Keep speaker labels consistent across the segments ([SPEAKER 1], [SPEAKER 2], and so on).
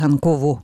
[SPEAKER 1] Ганкову.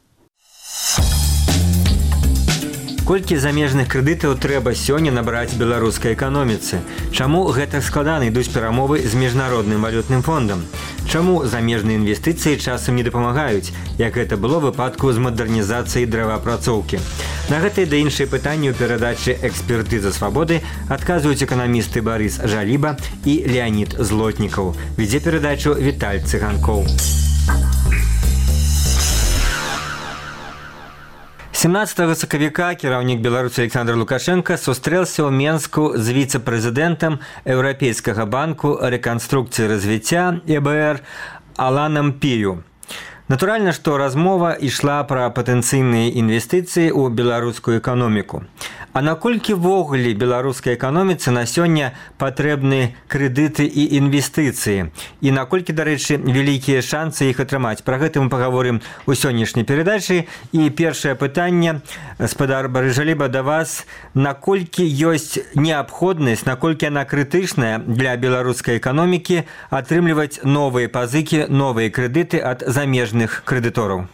[SPEAKER 2] Колькі замежных крэдытаў трэба сёння набраць беларускай эканоміцы? Чаму гэтак складана ідуць перамовы з міжнародным валютным фондам? Чаму замежныя інвестыцыі часам не дапамагаюць, як гэта было ў выпадку з мадэрнізацыяй дрэваапрацоўкі? На гэтыя да іншыя пытанні ў перадачы «Экспертыза свабоды» адказваюць эканамісты Барыс Жаліба і Леонід Злотнікаў. Вядзе перадачу Віталь Цыганкоў. 17 сакавіка кіраўнік Беларусі Александр Лукашенко сустрэўся ў Менску з віцэ-прэзідэнтам Еўрапейскага банку рэканструкцыі і развіцця ЕБР Аланам Пію. Натуральна, што размова ішла пра патэнцыйныя інвестыцыі ў беларускую эканоміку. А наколькі ввогуле беларускай эканоміцы на сёння патрэбны крэдыты і інвестыцыі? І наколькі, дарэчы, вялікія шансы іх атрымаць? Пра гэта мы паговорым у сённяшняй перадачы. І першае пытанне, спадар Барыс Жаліба, да вас. Наколькі ёсць неабходнасць, наколькі яна крытычная для беларускай эканомікі атрымліваць новыя пазыкі, новыя крэдыты ад замежных крэдытораў?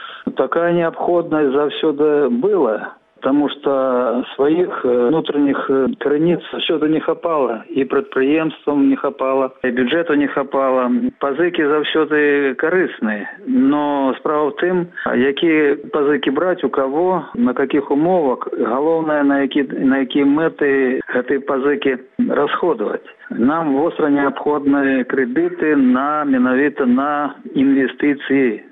[SPEAKER 3] Такая необходимость заўсёды была, потому что своих внутренних крыниц заўсёды не хапала, и предприемствам не хапала, и бюджету не хапала. Пазыкі заўсёды карысныя, но справа в тым, якія пазыкі браць, у кого, на каких умовах, галоўнае, на якія мэты гэтыя пазыкі расходовать. Нам востра необходны крэдыты менавіта на інвестыцыі,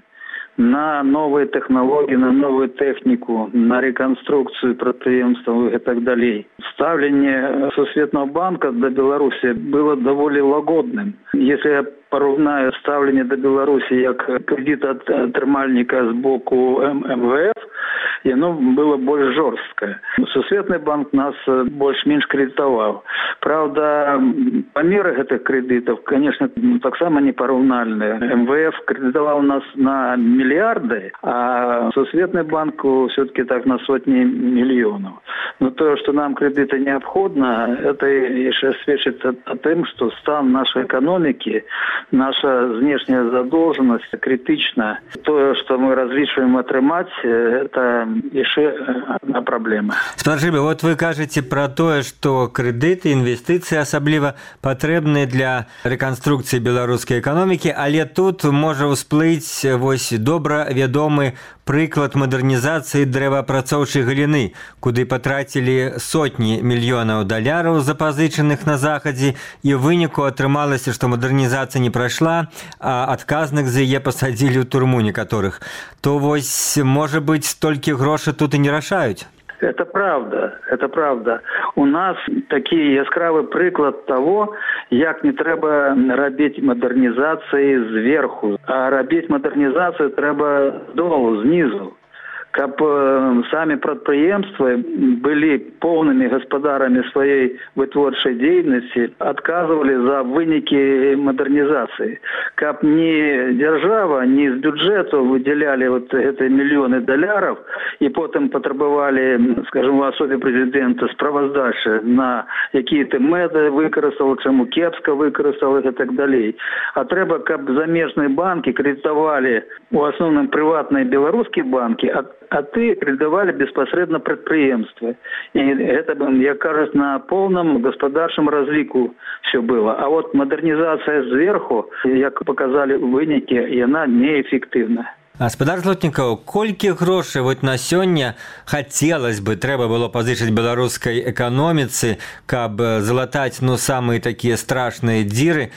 [SPEAKER 3] на новые технологии, на новую технику, на реконструкцию предприятий и так далее. Ставление Сусветного банка до Беларуси было довольно лагодным. Если я порівняю ставлення до Беларусі як кредитоатрымальніка з боку МВФ, яно было больш жорсткае. Сусветны банк нас больш-менш кредитаваў. Правда, памеры гэтых кредитов, конечно, таксама не параўнальныя. МВФ кредитаваў нас на миллиарды, а Сусветны банк все-таки так на сотни миллионов. Но то, что нам кредиты необходимо, это еще свидчит о том, что стан нашей экономики, наша внешняя задолженность критична. То, что мы различиваем атрымаць, это еще одна проблема.
[SPEAKER 2] Спасибо. Вот вы кажете про то, что кредиты, инвестиции особливо потребны для реконструкции белорусской экономики, але тут может всплыть вось добра вядомы прыклад мадэрнізацыі дрэваапрацоўчай галіны, куды патрацілі сотні мільёнаў даляраў, запазычаных на захадзе, і ў выніку атрымалася, што мадэрнізацыя не прайшла, а адказных за яе пасадзілі ў турму некаторых. То вось, можа быць, столькі грошай тут і не рашаюць.
[SPEAKER 3] Это правда, это правда. У нас такі яскравы прыклад того, як не трэба рабіць мадэрнізацыі зверху, а рабіць мадэрнізацыю трэба здолу, знізу. Каб самі прадпрыемствы былі поўнымі гаспадарамі сваёй вытворчай дзейнасці, адказвалі за вынікі мадэрнізацыі. Каб ні дзяржава, ні з бюджэту выдзялялі вот гэтыя мільёны даляраў і потым патрабавалі, скажем, у асобе прэзідэнта справаздачы на якія ты мэты выкарыстаў, чаму кепска выкарыстаў і так далей. А трэба, каб замежныя банкі кредитавалі у асноўным прыватныя беларускія банкі, а ты кредитовали беспосредственно предприемства. И это, як кажется, на полном господарчем разлику все было. А вот модернизация сверху, як показали вынікі, она неэффективна.
[SPEAKER 2] Спадар Злотнікаў, колькі грошай вот на сёння хацелось бы, трэба было пазычыць беларускай эканоміцы, каб залатаць, самыя такія страшныя дзіры,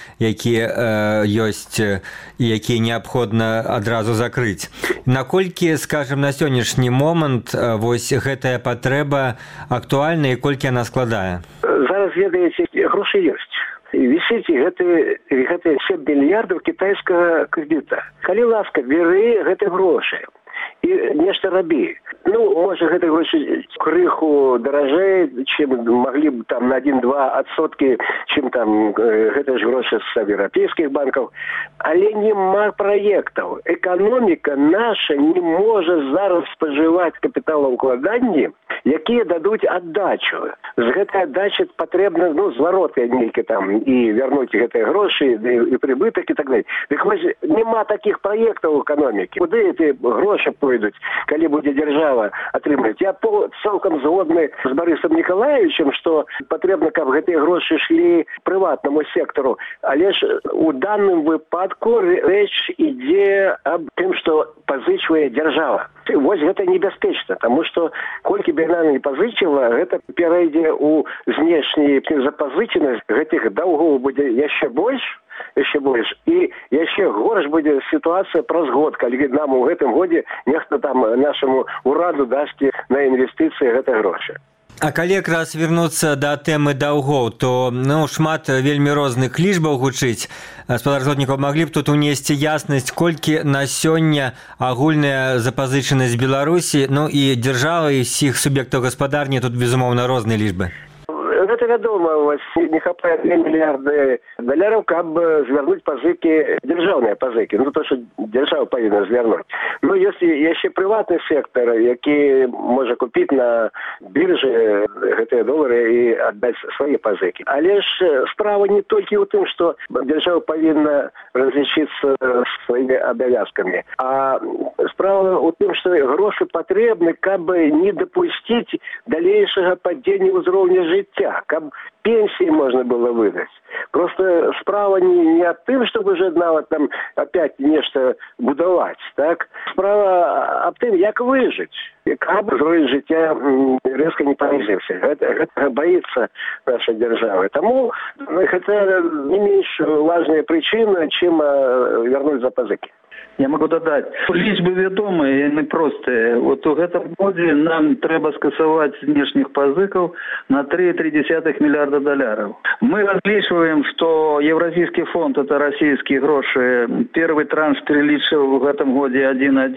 [SPEAKER 2] якія ёсць і якія неабходна адразу закрыць. Наколькі, скажем, на сённяшні момант вось гэтая патрэба актуальна і колькі яна складае?
[SPEAKER 4] Зараз, ведаеце, грошы ёсць. Вісіць гэтыя 7 мільярдаў кітайскага крэдыта. Калі ласка, бяры гэты грошы і нешта рабі. Ну, можа, гэта грошы крыху даражэй, чым маглі б там на 1-2%, чым там гэта ж грошы з еўрапейскіх банкаў. Але нема праектаў. Эканоміка наша не можа зараз спажываць капіталаўкладанні, якія дадуць аддачу. З гэтай аддачы патрэбна, зваротка нейкі там, і вярнуць гэтыя грошы, і прыбытак, і так далее. Дык вось нема такіх праектаў эканомікі. Куды эти грошы пойдуць, калі будзе дзяржава атрымаць? Я цалкам згодны з Барысам Николаевичем, што патрэбна, каб гэтыя грошы шлі прыватнаму сектору. Але ж у данным выпадку рэч ідзе аб тым, што пазычвае дзяржава. Вось гэта небяспечна, таму што колькі бы яна не пазычыла, гэта перайдзе ў знешні запазычанасць, гэтых даўгоў будзе яшчэ больш, і яшчэ горш будзе сітуацыя праз год, калі нам у гэтым годзе нехта там нашаму ураду дасць на інвестыцыі гэта грошы.
[SPEAKER 2] А калі якраз вернуцца да тэмы даўгоў, то шмат вельмі розных лічбаў гучыць. Спадарожнікаў маглі б тут унесці яснасць, колькі на сёння агульная запазычанасць Беларусі, і дзяржавы, і ўсіх суб'ектаў гаспадарні, тут, безумоўна, розныя лічбы.
[SPEAKER 4] Гэта вядома, у вас не хапае 2 мільярды даляраў, каб звярнуць пазыкі, дзяржаўныя пазыкі, то, што дзяржава павінна звярнуць. Ёсць яшчэ прыватны сектар, які можа купіць на біржы гэтыя долары і аддаць свае пазыкі. Але ж справа не толькі ў тым, што дзяржава павінна разлічыцца сваімі абавязкамі, а справа ў тым, што грошы патрэбны, каб не дапусціць далейшага падзення ўзроўня жыцця, каб пенсии можно было выдать. Просто справа не о том, чтобы уже нават там опять нечто будовать, так? Справа об том, как выжить. Каб узровень життя резко не понизился. Это боится наша держава. Тому это не меньше важная причина, чем вернуть за пазыки.
[SPEAKER 3] Я могу додать. Лічбы вядомыя, яны простыя. Вот у гэтым годзе нам трэба скасаваць знешніх пазыкаў на 3,3 миллиарда долларов. Мы разлічваем, что Евразийский фонд, это российские гроши, первый транш перелічыў в этом годе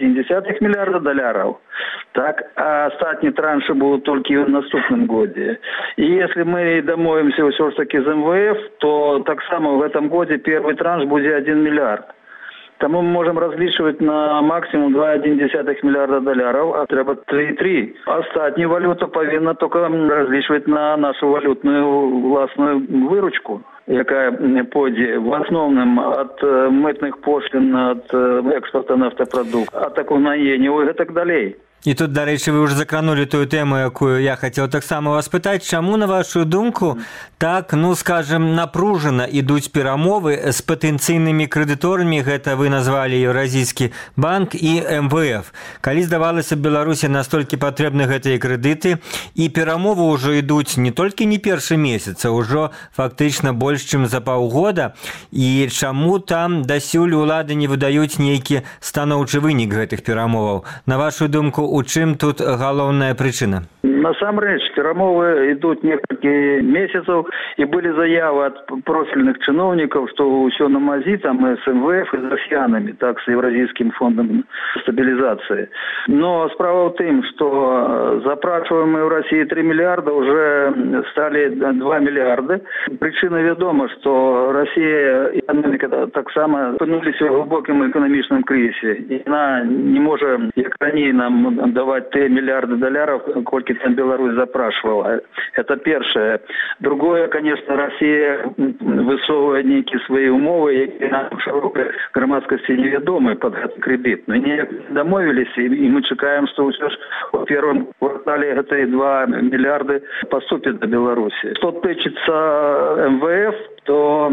[SPEAKER 3] 1,1 миллиарда долларов. Так, а остатние транши будут только в наступном годе. И если мы домовимся все ж таки с МВФ, то так само в этом годе первый транш будет 1 миллиард. Тому мы можем различивать на максимум 2,1 миллиарда долларов, а треба 3,3. Остатнюю валюту повинна только различивать на нашу валютную властную выручку, якая пойдзе в основном от мытных пошлин, от экспорта нафтопродуктов, от окунання и так далее.
[SPEAKER 2] І тут, до речі, ви вже закранули ту тему, яку я хотів так само вас питати. Чому, на вашу думку, так, скажем, напружено ідуть перемови з потенційними кредиторами, гэта ви назвали Євразійський банк і МВФ. Калі здавалося б Беларусі настільки потрібні гэтыя кредити, і перемови вже йдуть не тільки не перший місяць, а вже фактично більше, ніж за паўгода. І чому там дасюль улады не выдаюць нейкі станоўчы вынік гэтых перемоваў? На вашу думку, у чым тут галоўная причина?
[SPEAKER 3] Насамрэч, перамовы ідуць некалькі месяцаў, і былі заявы ад профільных чыноўнікаў, што ўсё на мазі там с МВФ і з расіянамі, так, з Евразійскім фондом стабілізацыі. Но справа ў тым, што запрашиваемые в России 3 миллиарда уже стали 2 миллиарда. Причина вядома, што Россия и экономика так само опынулись в глубоком экономичном кризисе. И она не может, як ранее, нам давать 3 миллиарда долларов, кольки там Беларусь запрашивала. Это первое. Другое, конечно, Россия высовывает некие свои умовы, які нам широкой громадскости неведомы под этот кредит. Но не домовились, и мы чекаем, что уже в первом квартале эти 2 миллиарда поступят до Беларуси. Что тычется МВФ, то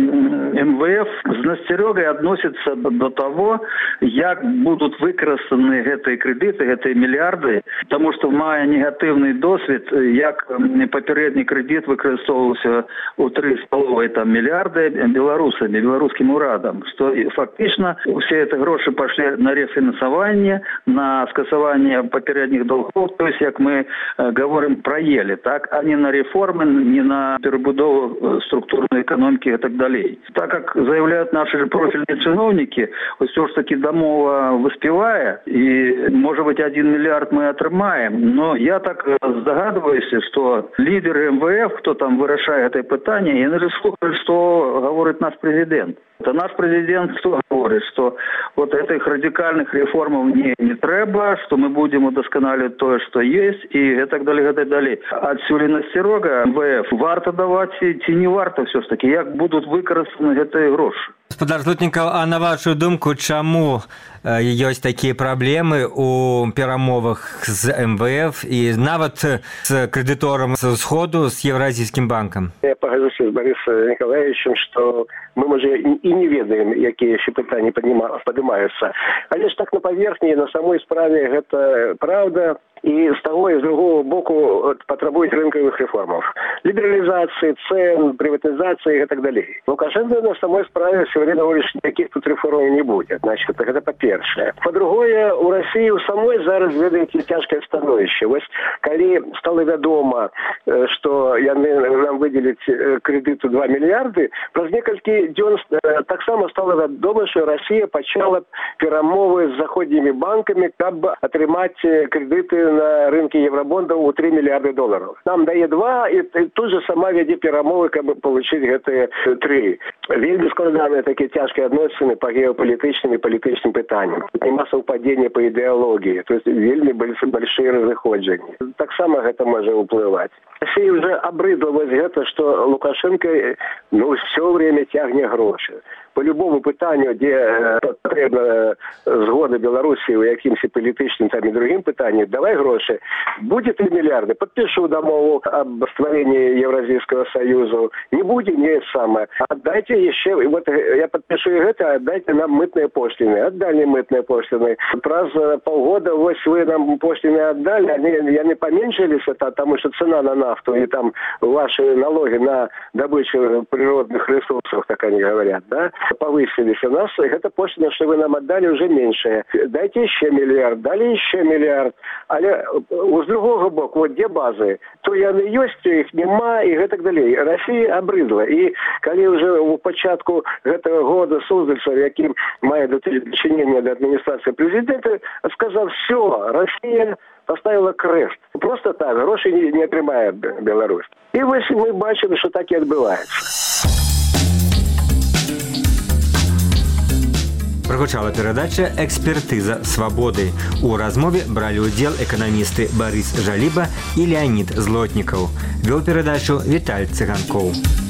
[SPEAKER 3] МВФ з насцярогай относится до того, як будут выкарыстаны гэтыя кредиты, гэтыя миллиарды, потому что мае негативный досвід, як попередний кредит выкарыстоўваўся у 3,5 миллиарда беларусамі, беларускім урадам, что фактично все эти гроши пошли на рефинансование, на скасование попередних долгов, то есть, як мы говорим, проели, так, а не на реформы, не на перебудову структурной экономики банки и так далее. Так как заявляют наши профильные чиновники, все ж таки домова выспевая, и, может быть, 1 миллиард мы отрымаем, но я так здогадываюсь, что лидеры МВФ, кто там вырашает это питание, я не слухаю, что говорит наш президент. Это наш президент что говорит, что вот этих радикальных реформ не треба, что мы будем удосконаливать то, что есть, и так далее, и так далее. Отсюда настерога МВФ варто давать, ці не варто все ж таки, як будут використані ці гроші.
[SPEAKER 2] Господар Злотнікаў, а на вашу думку, чаму ёсць такія праблемы у перамовах з МВФ і нават з крэдыторам з Усходу, з Еўразійскім банкам?
[SPEAKER 4] Я пагадзіўся з Борисом Николаевичем, што мы, можа, і не ведаем, якія яшчэ пытанні падымаюцца. Але ж так на паверхні, на самой справе гэта правда. И с того и с другого боку потребует рынковых реформов. Либерализации, цен, приватизации и так далее. Лукашенко на самой справе все время говорит, что никаких тут реформ не будет. Значит, это по-перше. По-другое, у России у самой зараз, ведаете, тяжкое становище. Вот, когда стало ведомо, что нам выделить кредиту 2 миллиарда, праз некалькі дзён так само стало ведомо, что Россия почала перамовы с заходними банками, каб атрымаць кредиты на рынке евробондов у 3 миллиарда долларов. Нам дае 2, и тут же сама веде перамовы, каб получить гэтые 3. Вельмі складаныя такие тяжкие адносіны по геополитичным и политичным пытаниям. Нема совпадения по идеологии. То есть вельмі большие разыходжанні. Так само гэта можа уплывать. Россия уже обрыдла вот это, что Лукашенко все время тягне гроши. По любому пытанню, где потребна згода Беларусі у якімся політичным там и другим пытанням, давай гроши. Будет 3 миллиарда, подпишу домову об створении Евразийского союза. Не будет, не самое. Отдайте еще, вот я подпишу и это, отдайте нам мытные пошлины. Отдали мытные пошлины. Раз полгода, вот вы нам пошлины отдали, они поменьшились, потому что цена на нафту и там ваши налоги на добычу природных ресурсов, как они говорят, да, повысились. У нас это пошлина, что вы нам отдали, уже меньше. Дайте еще миллиард, дали еще миллиард. Але с другого боку, вот где базы, то яны ёсць, их нема и так далее. Россия обрыдла. И когда уже у початку этого года Суздальцев, яким мае дочинение до администрации президента, сказал, все, Россия поставила крест. Просто так, гроши не атрымае Беларусь. И вот мы бачим, что так и отбывается.
[SPEAKER 2] Прагучала перадача «Экспертыза свабоды». У размове бралі ўдзел эканамісты Борис Жаліба і Леонид Злотнікаў. Вёў перадачу Віталь Цыганкоў.